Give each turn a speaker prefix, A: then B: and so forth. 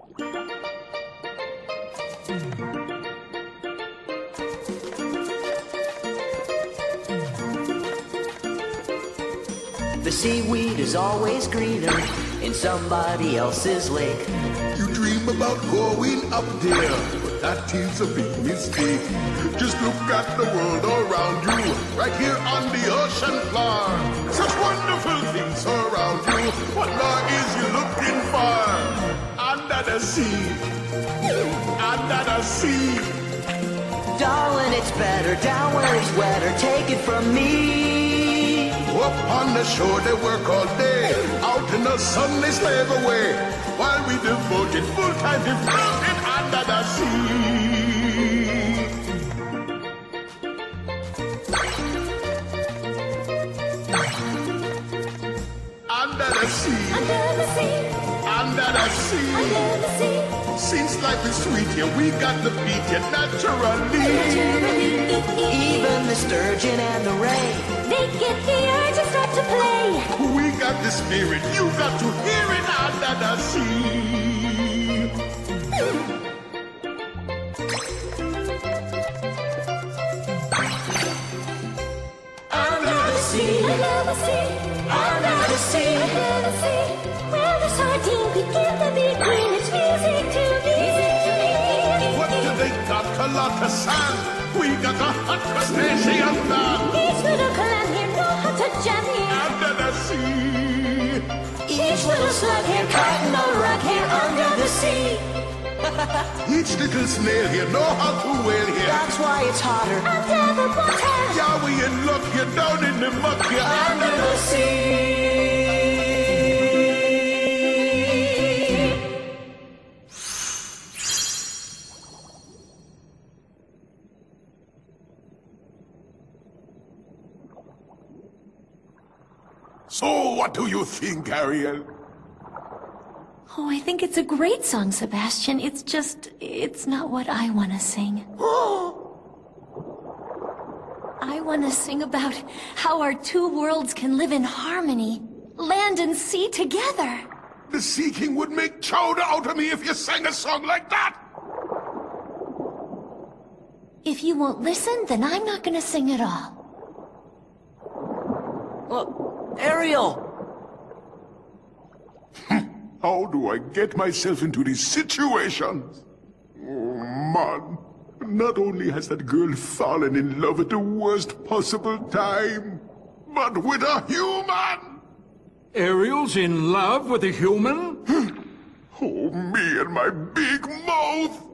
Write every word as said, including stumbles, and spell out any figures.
A: The seaweed is always greener in somebody else's lake.
B: You dream about going up there, but that is a big mistake. Just look at the world around you, right here on the ocean floor. Such wonderful things surround you. What more is you looking for? Under the sea, under the sea.
A: Darling, it's better down where it's wetter. Take it from me.
B: Up on the shore they work all day, out in the sun they slave away, while we devoted full time to floating under the sea. Under the sea,
C: under the sea,
B: under the sea,
C: under the sea.
B: Since life is sweet here, we got to beat it naturally.
A: Even the sturgeon and the ray,
C: they get the urge and start to play.
B: We got the spirit, you got to hear it under the sea.
A: under the sea,
C: Under the sea,
A: under the sea.
C: under the sea. Where the sardine begin to be green, it's music to me.
B: What do they got? A lot of sand. We got a hot crustacean man.
C: Each little clam here know how to jam here.
B: Under the sea.
A: Each little slug here caught in the rug here under the sea.
B: Each little snail here know how to whale here.
A: That's why it's hotter
C: Under the water,
B: Yeah, we in luck here down in the muck here.
A: under the sea.
B: So what do you think, Ariel?
C: oh, I think it's a great song, Sebastian. It's just, it's not what I want to sing. I want to sing about how our two worlds can live in harmony, land and sea together.
B: The Sea King would make chowder out of me if you sang a song like that.
C: If you won't listen, then I'm not going to sing at all.
A: Well, Ariel!
B: How do I get myself into these situations? Oh, man. Not only has that girl fallen in love at the worst possible time, but with a human!
D: Ariel's in love with a human?
B: Oh, me and my big mouth!